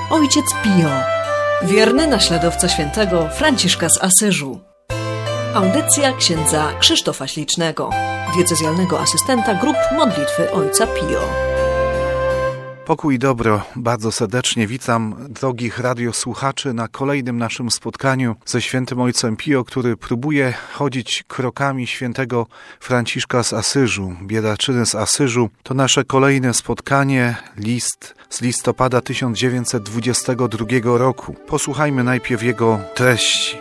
ojciec Pio, wierny naśladowca świętego Franciszka z Asyżu. Audycja księdza Krzysztofa Ślicznego, diecezjalnego asystenta grup modlitwy ojca Pio. Pokój i dobro, bardzo serdecznie witam drogich radiosłuchaczy na kolejnym naszym spotkaniu ze świętym ojcem Pio, który próbuje chodzić krokami świętego Franciszka z Asyżu, biedaczyny z Asyżu. To nasze kolejne spotkanie, list z listopada 1922 roku. Posłuchajmy najpierw jego treści.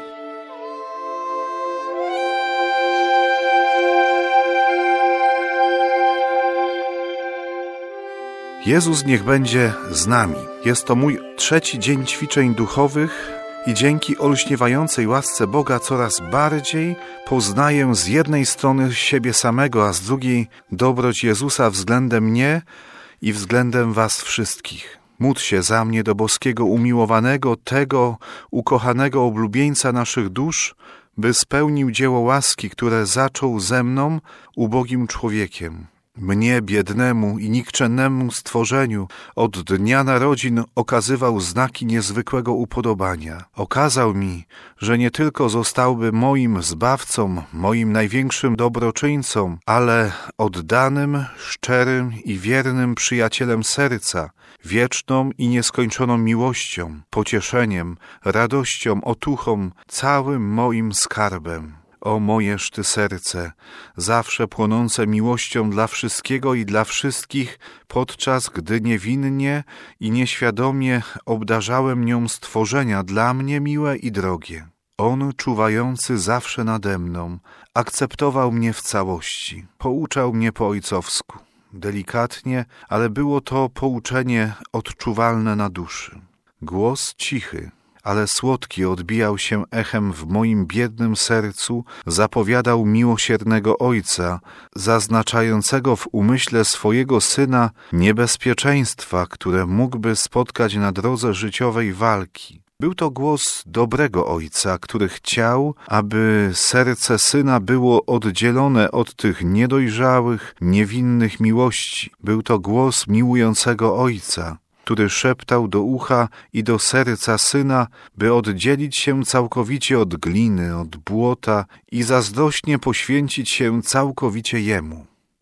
Jezus niech będzie z nami. Jest to mój trzeci dzień ćwiczeń duchowych i dzięki olśniewającej łasce Boga coraz bardziej poznaję z jednej strony siebie samego, a z drugiej dobroć Jezusa względem mnie i względem was wszystkich. Módl się za mnie do boskiego umiłowanego, tego ukochanego oblubieńca naszych dusz, by spełnił dzieło łaski, które zaczął ze mną, ubogim człowiekiem. Mnie, biednemu i nikczemnemu stworzeniu, od dnia narodzin okazywał znaki niezwykłego upodobania. Okazał mi, że nie tylko zostałby moim zbawcą, moim największym dobroczyńcą, ale oddanym, szczerym i wiernym przyjacielem serca, wieczną i nieskończoną miłością, pocieszeniem, radością, otuchą, całym moim skarbem. O mojeż Ty serce, zawsze płonące miłością dla wszystkiego i dla wszystkich, podczas gdy niewinnie i nieświadomie obdarzałem nią stworzenia dla mnie miłe i drogie. On, czuwający zawsze nade mną, akceptował mnie w całości, pouczał mnie po ojcowsku. Delikatnie, ale było to pouczenie odczuwalne na duszy. Głos cichy, ale słodki odbijał się echem w moim biednym sercu, zapowiadał miłosiernego Ojca, zaznaczającego w umyśle swojego Syna niebezpieczeństwa, które mógłby spotkać na drodze życiowej walki. Był to głos dobrego Ojca, który chciał, aby serce Syna było oddzielone od tych niedojrzałych, niewinnych miłości. Był to głos miłującego Ojca, który szeptał do ucha i do serca Syna, by oddzielić się całkowicie od gliny, od błota i zazdrośnie poświęcić się całkowicie Jemu.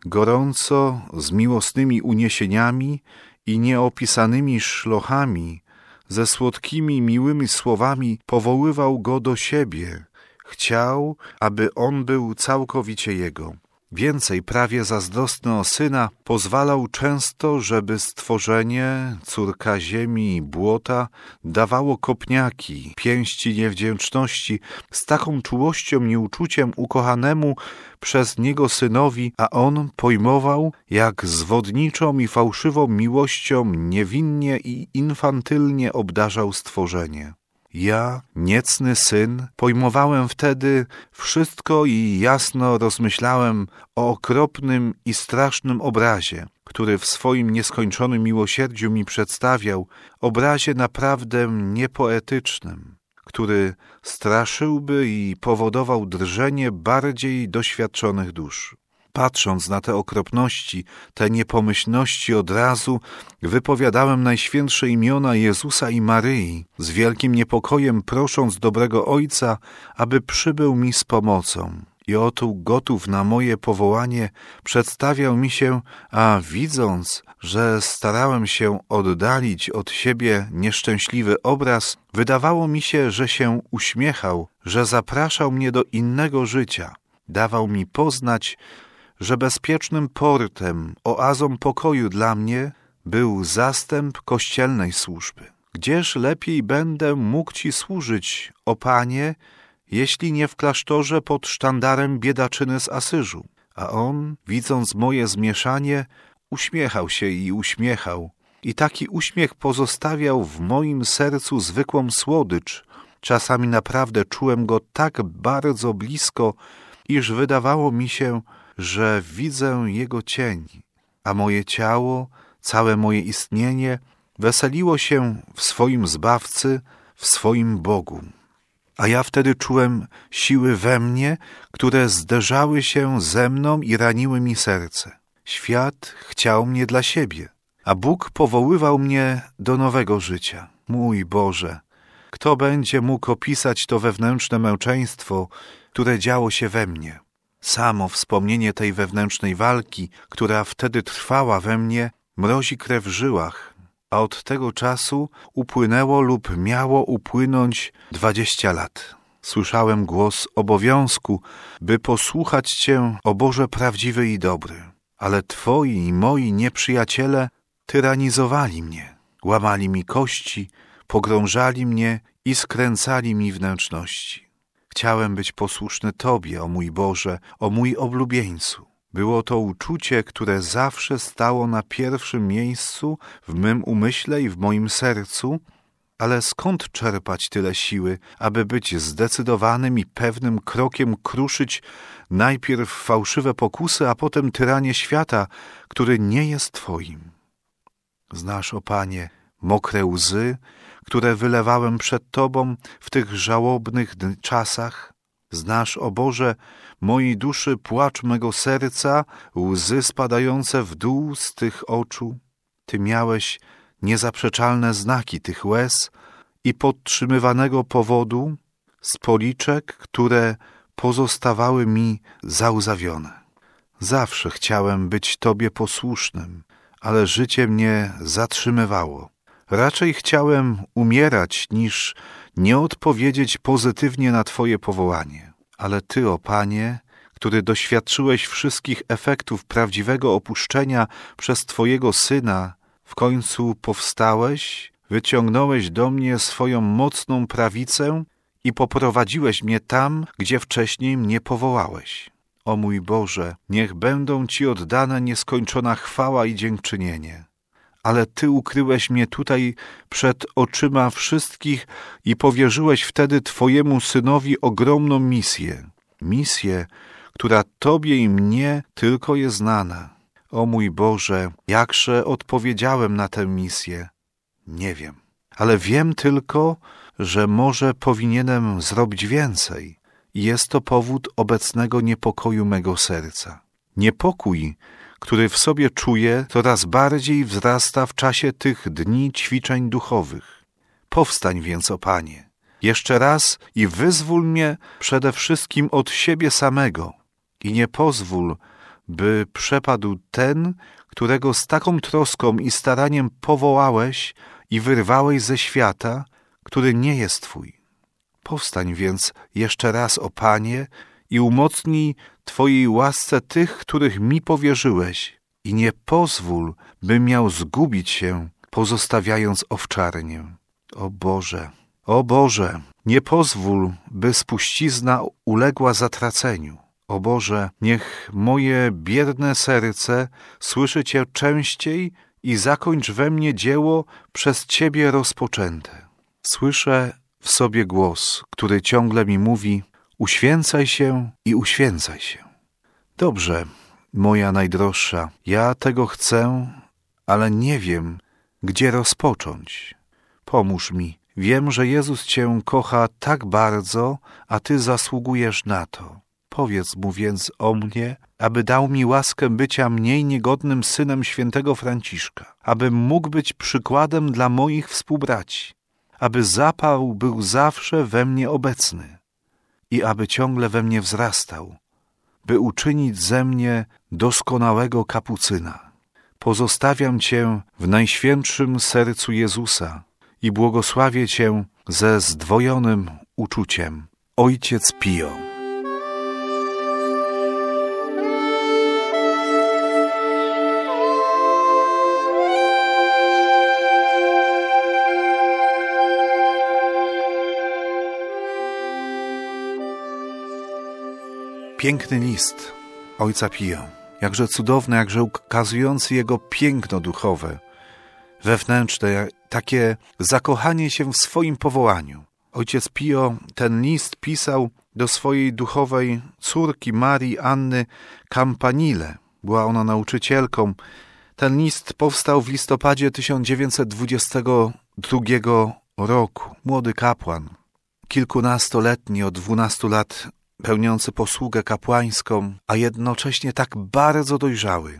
Gorąco, z miłosnymi uniesieniami i nieopisanymi szlochami, ze słodkimi, miłymi słowami powoływał go do siebie. Chciał, aby on był całkowicie Jego. Więcej, prawie zazdrosny o Syna, pozwalał często, żeby stworzenie, córka ziemi i błota, dawało kopniaki, pięści niewdzięczności z taką czułością i uczuciem ukochanemu przez niego Synowi, a on pojmował, jak zwodniczą i fałszywą miłością niewinnie i infantylnie obdarzał stworzenie. Ja, niecny syn, pojmowałem wtedy wszystko i jasno rozmyślałem o okropnym i strasznym obrazie, który w swoim nieskończonym miłosierdziu mi przedstawiał, obrazie naprawdę niepoetycznym, który straszyłby i powodował drżenie bardziej doświadczonych dusz. Patrząc na te okropności, te niepomyślności od razu, wypowiadałem najświętsze imiona Jezusa i Maryi, z wielkim niepokojem prosząc dobrego Ojca, aby przybył mi z pomocą. I oto gotów na moje powołanie przedstawiał mi się, a widząc, że starałem się oddalić od siebie nieszczęśliwy obraz, wydawało mi się, że się uśmiechał, że zapraszał mnie do innego życia. Dawał mi poznać, że bezpiecznym portem, oazą pokoju dla mnie był zastęp kościelnej służby. Gdzież lepiej będę mógł Ci służyć, o Panie, jeśli nie w klasztorze pod sztandarem biedaczyny z Asyżu? A on, widząc moje zmieszanie, uśmiechał się i uśmiechał. I taki uśmiech pozostawiał w moim sercu zwykłą słodycz. Czasami naprawdę czułem go tak bardzo blisko, iż wydawało mi się, że widzę Jego cień, a moje ciało, całe moje istnienie weseliło się w swoim Zbawcy, w swoim Bogu. A ja wtedy czułem siły we mnie, które zderzały się ze mną i raniły mi serce. Świat chciał mnie dla siebie, a Bóg powoływał mnie do nowego życia. Mój Boże, kto będzie mógł opisać to wewnętrzne męczeństwo, które działo się we mnie? Samo wspomnienie tej wewnętrznej walki, która wtedy trwała we mnie, mrozi krew w żyłach, a od tego czasu upłynęło lub miało upłynąć 20 lat. Słyszałem głos obowiązku, by posłuchać Cię, o Boże prawdziwy i dobry. Ale Twoi i moi nieprzyjaciele tyranizowali mnie, łamali mi kości, pogrążali mnie i skręcali mi wnętrzności. Chciałem być posłuszny Tobie, o mój Boże, o mój oblubieńcu. Było to uczucie, które zawsze stało na pierwszym miejscu w mym umyśle i w moim sercu, ale skąd czerpać tyle siły, aby być zdecydowanym i pewnym krokiem kruszyć najpierw fałszywe pokusy, a potem tyranię świata, który nie jest Twoim? Znasz, o Panie, mokre łzy, które wylewałem przed Tobą w tych żałobnych czasach? Znasz, o Boże, mojej duszy płacz mego serca, łzy spadające w dół z tych oczu? Ty miałeś niezaprzeczalne znaki tych łez i podtrzymywanego powodu z policzek, które pozostawały mi załzawione. Zawsze chciałem być Tobie posłusznym, ale życie mnie zatrzymywało. Raczej chciałem umierać, niż nie odpowiedzieć pozytywnie na Twoje powołanie. Ale Ty, o Panie, który doświadczyłeś wszystkich efektów prawdziwego opuszczenia przez Twojego Syna, w końcu powstałeś, wyciągnąłeś do mnie swoją mocną prawicę i poprowadziłeś mnie tam, gdzie wcześniej mnie powołałeś. O mój Boże, niech będą Ci oddane nieskończona chwała i dziękczynienie. Ale Ty ukryłeś mnie tutaj przed oczyma wszystkich i powierzyłeś wtedy Twojemu Synowi ogromną misję. Misję, która Tobie i mnie tylko jest znana. O mój Boże, jakże odpowiedziałem na tę misję? Nie wiem. Ale wiem tylko, że może powinienem zrobić więcej. I jest to powód obecnego niepokoju mego serca. Niepokój, który w sobie czuję, coraz bardziej wzrasta w czasie tych dni ćwiczeń duchowych. Powstań więc, o Panie, jeszcze raz i wyzwól mnie przede wszystkim od siebie samego i nie pozwól, by przepadł ten, którego z taką troską i staraniem powołałeś i wyrwałeś ze świata, który nie jest Twój. Powstań więc jeszcze raz, o Panie, i umocnij Twojej łasce tych, których mi powierzyłeś i nie pozwól, by miał zgubić się, pozostawiając owczarnię. O Boże, nie pozwól, by spuścizna uległa zatraceniu. O Boże, niech moje biedne serce słyszy Cię częściej i zakończ we mnie dzieło przez Ciebie rozpoczęte. Słyszę w sobie głos, który ciągle mi mówi: uświęcaj się i uświęcaj się. Dobrze, moja najdroższa, ja tego chcę, ale nie wiem, gdzie rozpocząć. Pomóż mi. Wiem, że Jezus Cię kocha tak bardzo, a Ty zasługujesz na to. Powiedz Mu więc o mnie, aby dał mi łaskę bycia mniej niegodnym synem świętego Franciszka, abym mógł być przykładem dla moich współbraci, aby zapał był zawsze we mnie obecny i aby ciągle we mnie wzrastał, by uczynić ze mnie doskonałego kapucyna. Pozostawiam Cię w najświętszym sercu Jezusa i błogosławię Cię ze zdwojonym uczuciem. Ojciec Pio. Piękny list ojca Pio, jakże cudowny, jakże ukazujący jego piękno duchowe, wewnętrzne, takie zakochanie się w swoim powołaniu. Ojciec Pio ten list pisał do swojej duchowej córki Marii Anny Campanile. Była ona nauczycielką. Ten list powstał w listopadzie 1922 roku. Młody kapłan, kilkunastoletni, od 12 lat pełniący posługę kapłańską, a jednocześnie tak bardzo dojrzały.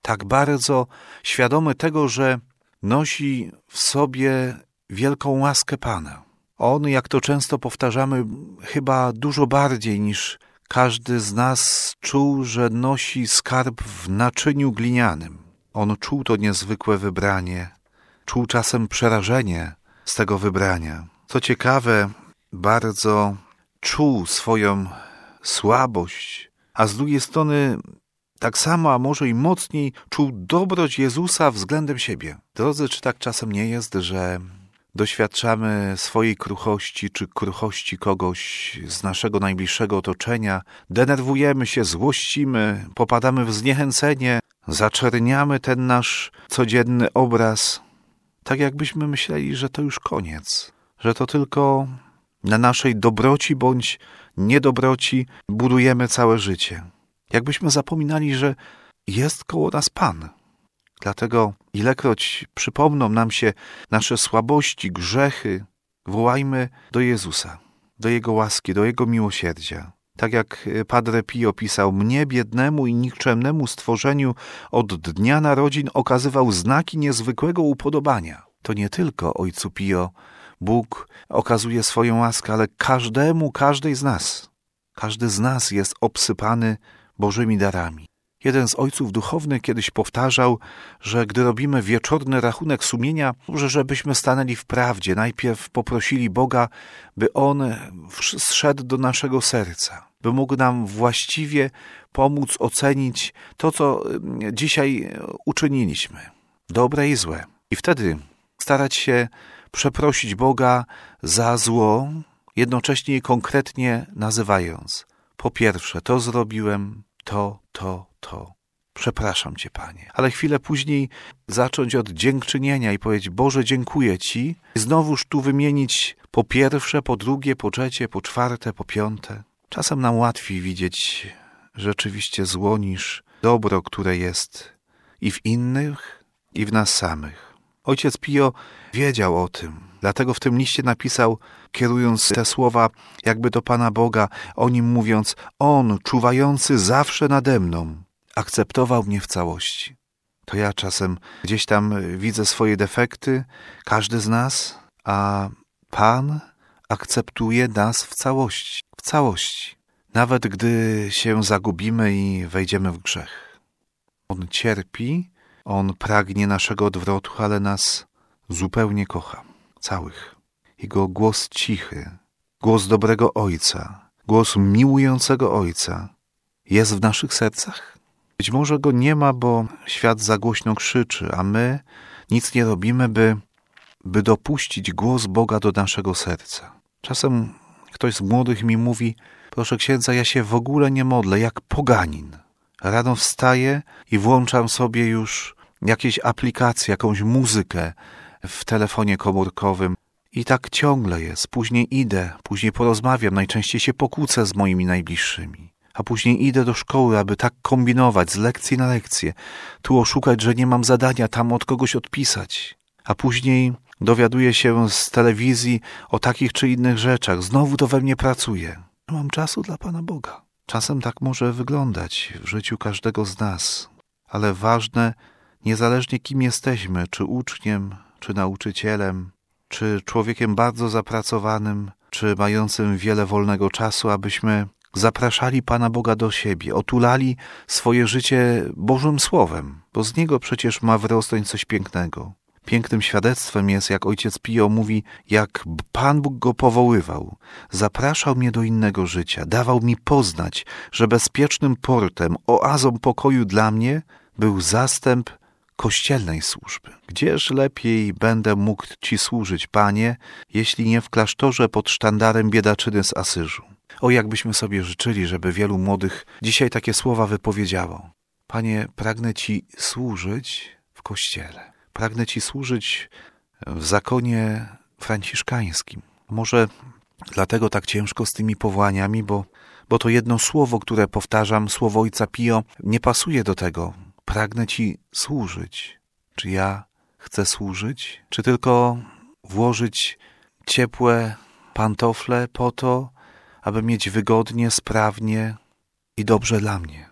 tak bardzo świadomy tego, że nosi w sobie wielką łaskę Pana. On, jak to często powtarzamy, chyba dużo bardziej niż każdy z nas czuł, że nosi skarb w naczyniu glinianym. On czuł to niezwykłe wybranie, czuł czasem przerażenie z tego wybrania. Co ciekawe, bardzo czuł swoją słabość, a z drugiej strony tak samo, a może i mocniej, czuł dobroć Jezusa względem siebie. Drodzy, czy tak czasem nie jest, że doświadczamy swojej kruchości, czy kruchości kogoś z naszego najbliższego otoczenia, denerwujemy się, złościmy, popadamy w zniechęcenie, zaczerniamy ten nasz codzienny obraz, tak jakbyśmy myśleli, że to już koniec, że to tylko na naszej dobroci bądź niedobroci budujemy całe życie. Jakbyśmy zapominali, że jest koło nas Pan. Dlatego ilekroć przypomną nam się nasze słabości, grzechy, wołajmy do Jezusa, do Jego łaski, do Jego miłosierdzia. Tak jak Padre Pio pisał, mnie biednemu i nikczemnemu stworzeniu od dnia narodzin okazywał znaki niezwykłego upodobania. To nie tylko Ojcu Pio Bóg okazuje swoją łaskę, ale każdej z nas. Każdy z nas jest obsypany Bożymi darami. Jeden z ojców duchownych kiedyś powtarzał, że gdy robimy wieczorny rachunek sumienia, może żebyśmy stanęli w prawdzie. Najpierw poprosili Boga, by On zszedł do naszego serca, by mógł nam właściwie pomóc ocenić to, co dzisiaj uczyniliśmy, dobre i złe. I wtedy starać się przeprosić Boga za zło, jednocześnie i konkretnie nazywając. Po pierwsze, to zrobiłem, to. Przepraszam Cię, Panie. Ale chwilę później zacząć od dziękczynienia i powiedzieć, Boże, dziękuję Ci. I znowuż tu wymienić po pierwsze, po drugie, po trzecie, po czwarte, po piąte. Czasem nam łatwiej widzieć rzeczywiście zło niż dobro, które jest i w innych, i w nas samych. Ojciec Pio wiedział o tym, dlatego w tym liście napisał, kierując te słowa jakby do Pana Boga, o Nim mówiąc, On, czuwający zawsze nade mną, akceptował mnie w całości. To ja czasem gdzieś tam widzę swoje defekty, każdy z nas, a Pan akceptuje nas w całości. Nawet gdy się zagubimy i wejdziemy w grzech. On cierpi, On pragnie naszego odwrotu, ale nas zupełnie kocha, całych. Jego głos cichy, głos dobrego Ojca, głos miłującego Ojca jest w naszych sercach? Być może go nie ma, bo świat za głośno krzyczy, a my nic nie robimy, by dopuścić głos Boga do naszego serca. Czasem ktoś z młodych mi mówi, proszę księdza, ja się w ogóle nie modlę, jak poganin. Rano wstaję i włączam sobie już jakieś aplikacje, jakąś muzykę w telefonie komórkowym i tak ciągle jest. Później idę, później porozmawiam, najczęściej się pokłócę z moimi najbliższymi. A później idę do szkoły, aby tak kombinować z lekcji na lekcję. Tu oszukać, że nie mam zadania, tam od kogoś odpisać. A później dowiaduję się z telewizji o takich czy innych rzeczach. Znowu to we mnie pracuje. Nie mam czasu dla Pana Boga. Czasem tak może wyglądać w życiu każdego z nas. Ale ważne, niezależnie kim jesteśmy, czy uczniem, czy nauczycielem, czy człowiekiem bardzo zapracowanym, czy mającym wiele wolnego czasu, abyśmy zapraszali Pana Boga do siebie, otulali swoje życie Bożym Słowem, bo z niego przecież ma wyrosnąć coś pięknego. Pięknym świadectwem jest, jak ojciec Pio mówi, jak Pan Bóg go powoływał, zapraszał mnie do innego życia, dawał mi poznać, że bezpiecznym portem, oazą pokoju dla mnie był zastęp kościelnej służby. Gdzież lepiej będę mógł Ci służyć, Panie, jeśli nie w klasztorze pod sztandarem biedaczyny z Asyżu. O, jakbyśmy sobie życzyli, żeby wielu młodych dzisiaj takie słowa wypowiedziało. Panie, pragnę Ci służyć w Kościele. Pragnę Ci służyć w zakonie franciszkańskim. Może dlatego tak ciężko z tymi powołaniami, bo to jedno słowo, które powtarzam, słowo Ojca Pio, nie pasuje do tego. Pragnę Ci służyć. Czy ja chcę służyć? Czy tylko włożyć ciepłe pantofle po to, aby mieć wygodnie, sprawnie i dobrze dla mnie?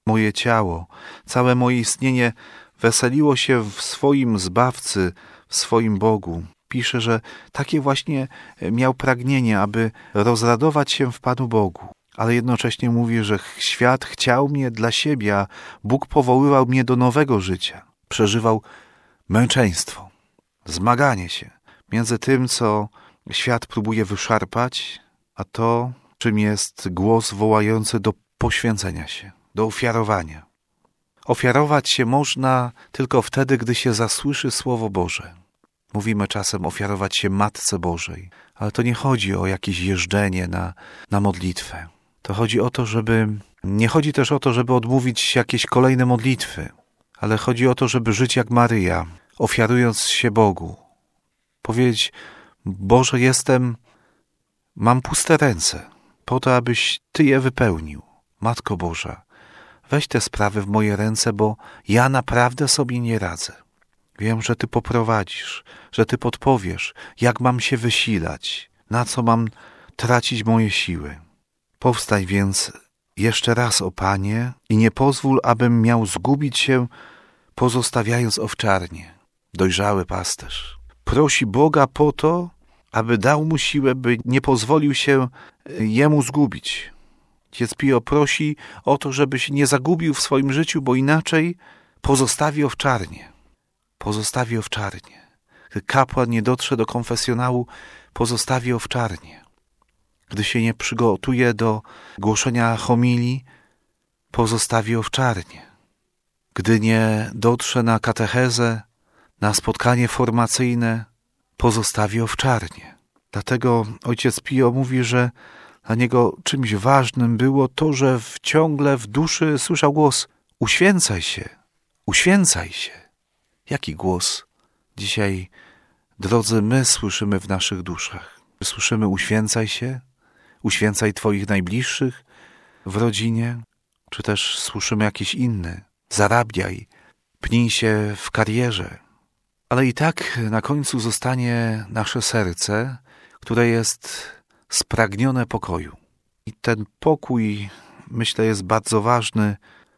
moje ciało, całe moje istnienie weseliło się w swoim Zbawcy, w swoim Bogu. Pisze, że takie właśnie miał pragnienie, aby rozradować się w Panu Bogu. Ale jednocześnie mówi, że świat chciał mnie dla siebie, a Bóg powoływał mnie do nowego życia. Przeżywał męczeństwo, zmaganie się między tym, co świat próbuje wyszarpać, a to, czym jest głos wołający do poświęcenia się, do ofiarowania. Ofiarować się można tylko wtedy, gdy się zasłyszy Słowo Boże. Mówimy czasem ofiarować się Matce Bożej, ale to nie chodzi o jakieś jeżdżenie na modlitwę. To chodzi o to, nie chodzi też o to, żeby odmówić jakieś kolejne modlitwy, ale chodzi o to, żeby żyć jak Maryja, ofiarując się Bogu. Powiedzieć: Boże, mam puste ręce, po to, abyś Ty je wypełnił. Matko Boża, weź te sprawy w moje ręce, bo ja naprawdę sobie nie radzę. Wiem, że Ty poprowadzisz, że Ty podpowiesz, jak mam się wysilać, na co mam tracić moje siły. Powstań więc jeszcze raz, o Panie, i nie pozwól, abym miał zgubić się, pozostawiając owczarnię. Dojrzały pasterz prosi Boga po to, aby dał mu siłę, by nie pozwolił się jemu zgubić. Ojciec Pio prosi o to, żeby się nie zagubił w swoim życiu, bo inaczej pozostawi owczarnię. Pozostawi owczarnię. Gdy kapłan nie dotrze do konfesjonału, pozostawi owczarnię. Gdy się nie przygotuje do głoszenia homilii, pozostawi owczarnię. Gdy nie dotrze na katechezę, na spotkanie formacyjne, pozostawi owczarnię. Dlatego ojciec Pio mówi, że dla niego czymś ważnym było to, że ciągle w duszy słyszał głos: uświęcaj się, uświęcaj się. Jaki głos dzisiaj, drodzy, my słyszymy w naszych duszach? Słyszymy: uświęcaj się, uświęcaj Twoich najbliższych w rodzinie, czy też słyszymy jakiś inny: zarabiaj, pnij się w karierze. Ale i tak na końcu zostanie nasze serce, które jest spragnione pokoju. I ten pokój, myślę, jest bardzo ważny,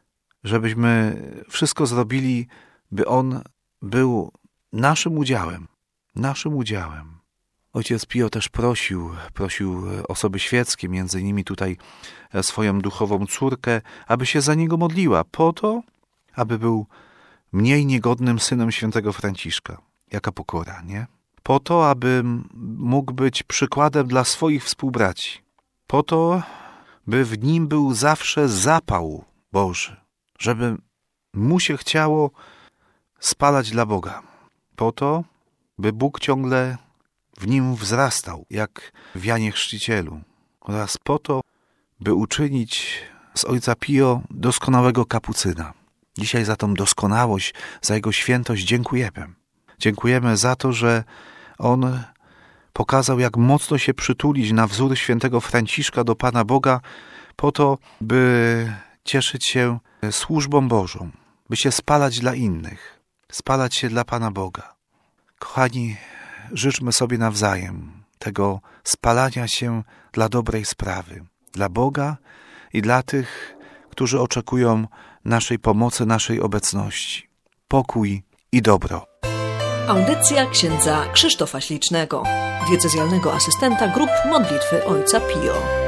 żebyśmy wszystko zrobili, by on był naszym udziałem. Naszym udziałem. Ojciec Pio też prosił osoby świeckie, między innymi tutaj swoją duchową córkę, aby się za niego modliła, po to, aby był mniej niegodnym synem świętego Franciszka. Jaka pokora, nie? Po to, aby mógł być przykładem dla swoich współbraci. Po to, by w nim był zawsze zapał Boży. Żeby mu się chciało spalać dla Boga. Po to, by Bóg ciągle w nim wzrastał, jak w Janie Chrzcicielu. Oraz po to, by uczynić z ojca Pio doskonałego kapucyna. Dzisiaj za tą doskonałość, za jego świętość dziękujemy. Dziękujemy za to, że on pokazał, jak mocno się przytulić na wzór świętego Franciszka do Pana Boga, po to, by cieszyć się służbą Bożą, by się spalać dla innych, spalać się dla Pana Boga. Kochani, życzmy sobie nawzajem tego spalania się dla dobrej sprawy, dla Boga i dla tych, którzy oczekują naszej pomocy, naszej obecności. Pokój i dobro. Audycja księdza Krzysztofa Ślicznego, diecezjalnego asystenta grup modlitwy ojca Pio.